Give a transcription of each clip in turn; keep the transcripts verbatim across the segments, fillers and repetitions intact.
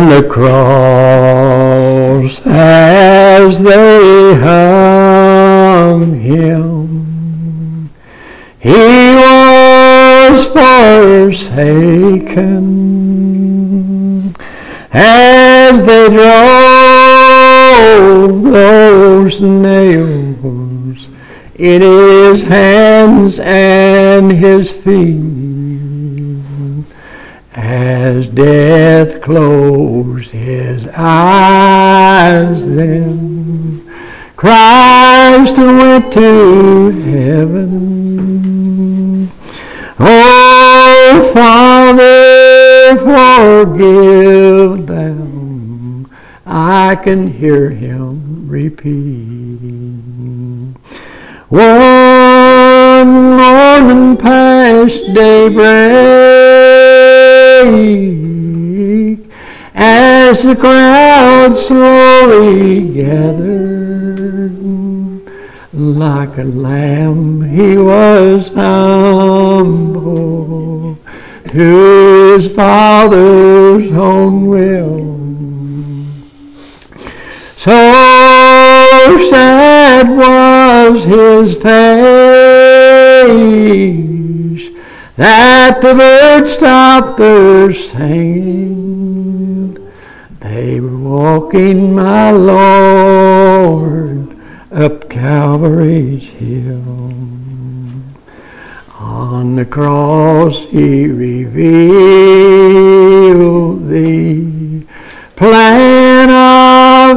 on the cross as they hung him. He was forsaken as they drove those nails in his hands and his feet, as death closed his eyes. Then Christ went to heaven. Oh, Father, forgive them. I can hear him repeat. One morning past daybreak, as the crowd slowly gathered, like a lamb he was humble to his Father's own will. So sad was his face that the birds stopped their singing. They were walking my Lord up Calvary's hill. On the cross he revealed the plan of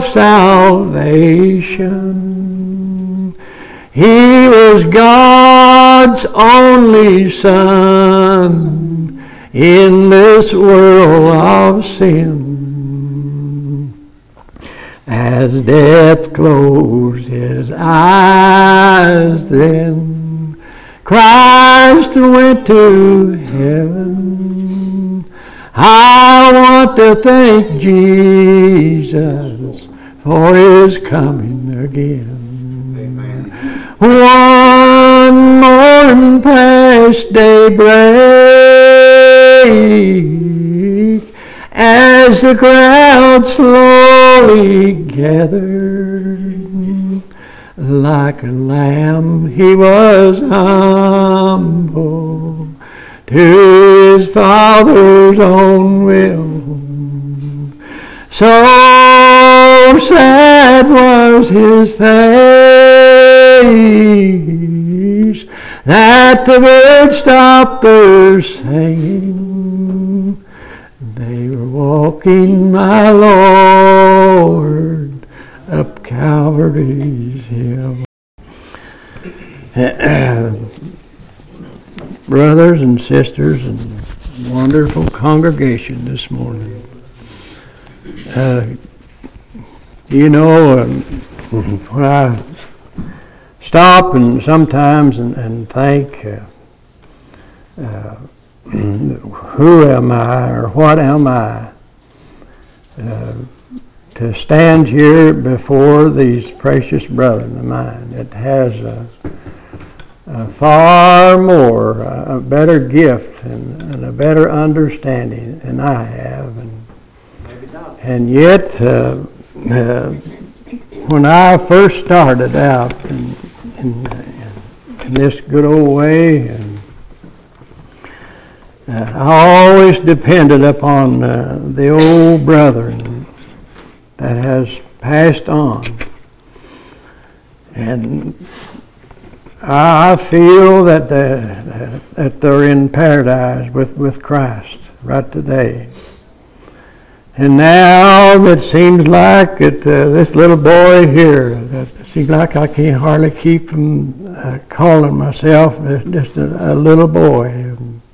salvation. He was God's only Son in this world of sin. As death closed his eyes, then Christ went to heaven. I want to thank Jesus for his coming again. Amen. One morning past daybreak, as the crowd slowly gathered, like a lamb he was humble to his Father's own will. So sad was his face that the birds stopped their singing. They were walking my Lord up Calvary's hill. Brothers and sisters and wonderful congregation this morning. Uh, you know, um, when I stop and sometimes and, and think, uh, uh, who am I or what am I uh, to stand here before these precious brethren of mine that has a, a far more, a better gift and, and a better understanding than I have. And, and yet, uh, uh, when I first started out in, in, in this good old way, and Uh, I always depended upon uh, the old brethren that has passed on. And I feel that, the, that they're in paradise with, with Christ right today. And now it seems like it, uh, this little boy here, it seems like I can't hardly keep from uh, calling myself just a, a little boy.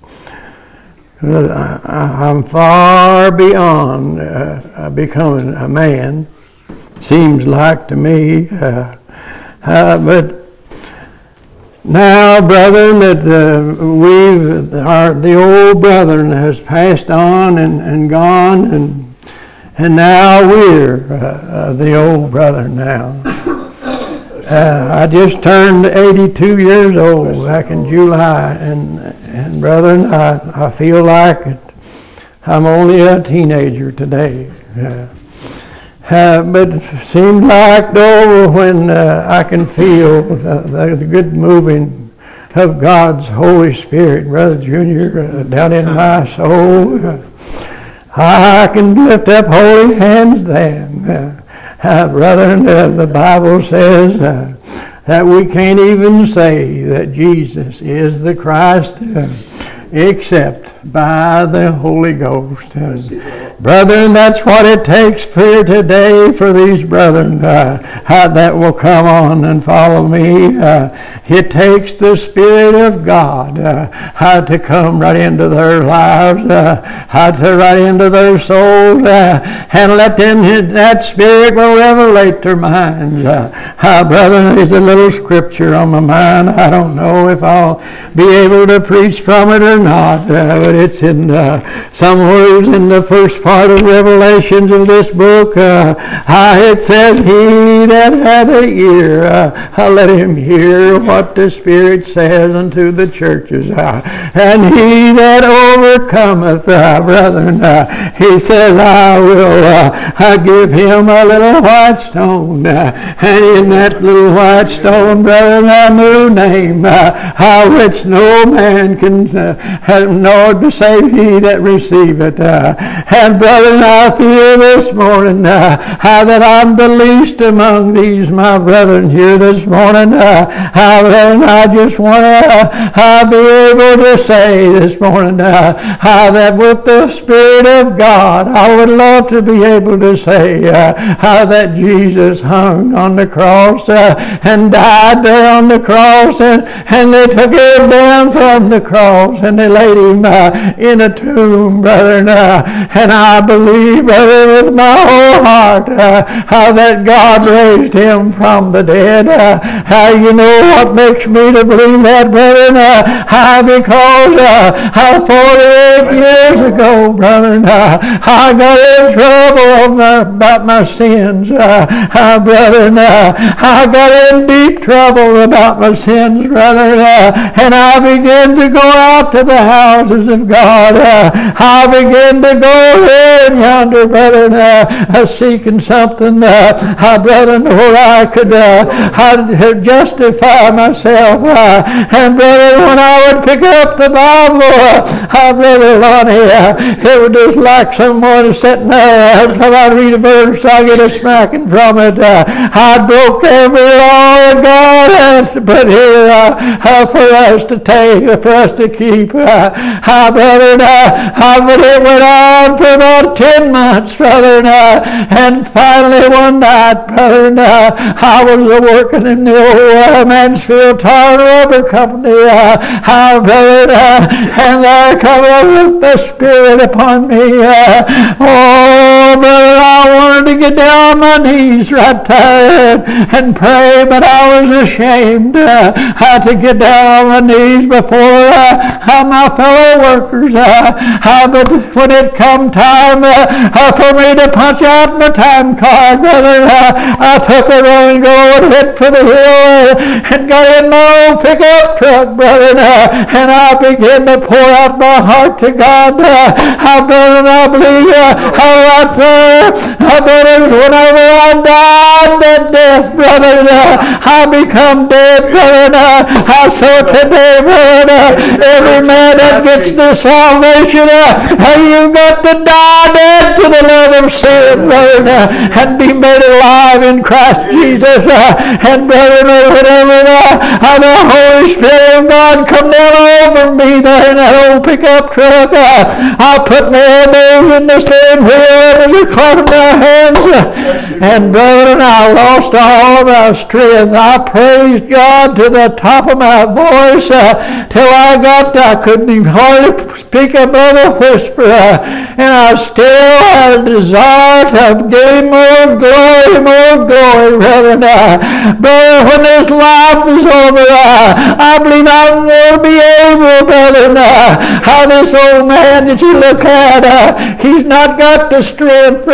I, I'm far beyond uh, becoming a man, seems like to me. Uh, uh, but now, brethren, that uh, we've our the old brethren has passed on and, and gone, and and now we're uh, uh, the old brethren now. Uh, I just turned eighty-two years old back in July, and and brethren, I, I feel like it, I'm only a teenager today. Uh, uh, but it seems like though when uh, I can feel the, the good moving of God's Holy Spirit, Brother Junior, uh, down in my soul, uh, I can lift up holy hands then. Uh, uh, brother, uh, the Bible says uh, that we can't even say that Jesus is the Christ uh, except by the Holy Ghost. Uh, brethren, that's what it takes for today for these brethren uh, uh, that will come on and follow me. Uh, it takes the Spirit of God uh, uh, to come right into their lives, uh, uh, to right into their souls, uh, and let them, that Spirit will revelate their minds. Uh, uh, brethren, there's a little scripture on my mind. I don't know if I'll be able to preach from it or not, uh, but it's in uh, somewhere in the first part of Revelations of this book. Uh, uh, it says, he that hath an ear, uh, uh, let him hear what the Spirit says unto the churches. Uh, and he that overcometh, uh, brethren, uh, he says, I will uh, I give him a little white stone. Uh, and in that little white stone, brethren, a new name, uh, uh, which no man can uh, have, nor to save he that receiveth. Uh, and brethren, I feel this morning uh, uh, that I'm the least among these my brethren here this morning. Uh, uh, brethren, I just want to uh, be able to say this morning uh, uh, that with the Spirit of God, I would love to be able to say uh, uh, that Jesus hung on the cross uh, and died there on the cross, and, and they took him down from the cross and they laid him uh, in a tomb, brethren. Uh, and I believe, brother, with my whole heart uh, uh, that God raised him from the dead. Uh, uh, you know what makes me to believe that, brethren? Uh, uh, because uh, uh, forty-eight years ago, brethren, uh, I got in trouble about my sins. Uh, uh, brethren, uh, I got in deep trouble about my sins, brethren, uh, and I began to go out to the houses of God. Uh, I began to go here and yonder, brethren, uh, uh, seeking something, uh, uh, brethren, where I could uh, uh, justify myself. Uh, and brethren, when I would pick up the Bible, uh, uh, Brother Lonnie, uh, it was just like someone sitting there. Every time I read a verse, I get a smacking from it. Uh, I broke every law of God has put here uh, uh, for us to take, uh, for us to keep. Uh, uh, brethren, uh, uh, but it went on for about ten months, brethren, uh, and finally one night, brethren, uh, I was uh, working in the old uh, Mansfield Tar and Rubber Company, uh, uh, brethren, uh, and there come the Spirit upon me. Uh, oh, brother, I wanted to get down on my knees right there and, and pray, but I was ashamed uh, uh, to get down on my knees before uh, uh, my fellow workers. Uh, uh, but when it come time uh, uh, for me to punch out my time card, brother, uh, I took it and go and hit for the hill uh, and got in my own pickup truck, brother, uh, and I began to pour out my heart to God. Uh, I brother, I believe uh, right there, uh, brother, whenever I died that death, brother, uh, I become dead, brother. Uh, I saw today, brother, uh, every man that gets the salvation, uh, you've got to die dead to the love of sin, brother, uh, and be made alive in Christ Jesus. Uh, and brother, whatever uh, the Holy Spirit of God come down over me there in that old pickup truck, uh, I put my elbows in the steering wheel and the caught in my hands, uh, and brother, I lost all my strength. I praised God to the top of my voice uh, till I got, I couldn't even hardly speak above a whisper, uh, and I still had a desire to give more glory, more glory, brother. Uh, brother, when this life is over, uh, I believe I'm going to be able, brother. Uh, how this old man that you look at, uh, he's not got the strength, brother. Uh,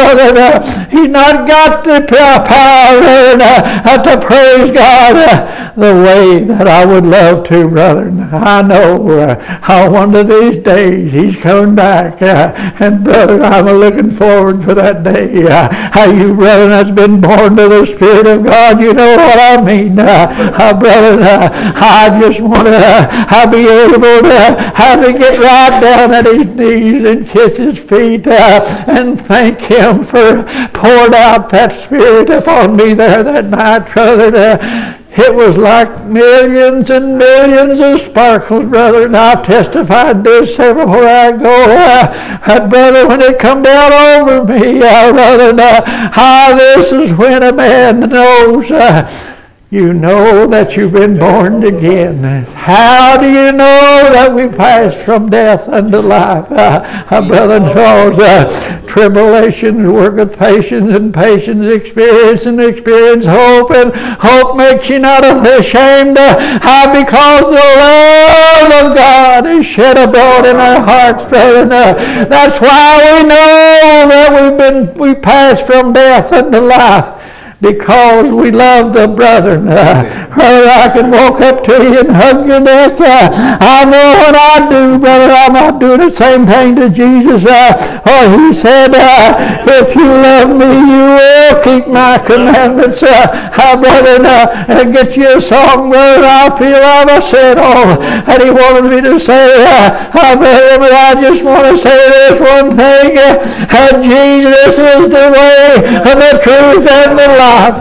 Uh, he's not got the power uh, to praise God uh, the way that I would love to, brother. I know uh, how one of these days he's coming back. Uh, and brother, I'm looking forward for that day. Uh, how you, brother, that's been born to the Spirit of God, you know what I mean. Uh, uh, brother, uh, I just want to uh, be able to, uh, to get right down at his knees and kiss his feet uh, and thank him for pouring out that Spirit upon me there that night, brother. Uh, It was like millions and millions of sparkles, brother, and I've testified this several where I go. Uh, uh, brother, when it come down over me, uh, brother, uh, how this is when a man knows uh, you know that you've been born again. How do you know that we pass from death unto life? Uh, uh, brother, because uh, tribulations worketh patience, and patience experience, and experience hope, and hope makes you not ashamed. Uh, how because the love of God is shed abroad in our hearts, brother. Uh, that's why we know that we've been we pass from death unto life. Because we love the brethren. Uh, brother, I can walk up to you and hug your neck. Uh, I know what I do, brother. I'm not doing the same thing to Jesus. Uh, oh, he said, uh, if you love me, you will keep my commandments. Uh, uh, brother, uh, and get you a song, brother. I feel I've said all that he wanted me to say. Uh, uh, brother, but I just want to say this one thing. Uh, Jesus is the way, and the truth, and the life.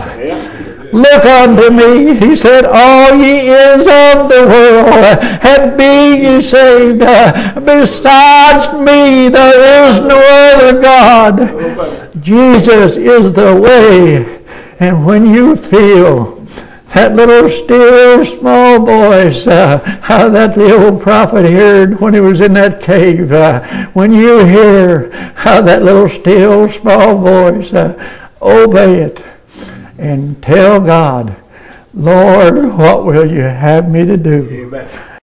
Look unto me, he said, all ye ends of the world, and be ye saved. Besides me, there is no other God. Jesus is the way. And when you feel that little still small voice uh, how that the old prophet heard when he was in that cave, uh, when you hear how that little still small voice, uh, obey it. And tell God, Lord, what will you have me to do? Amen.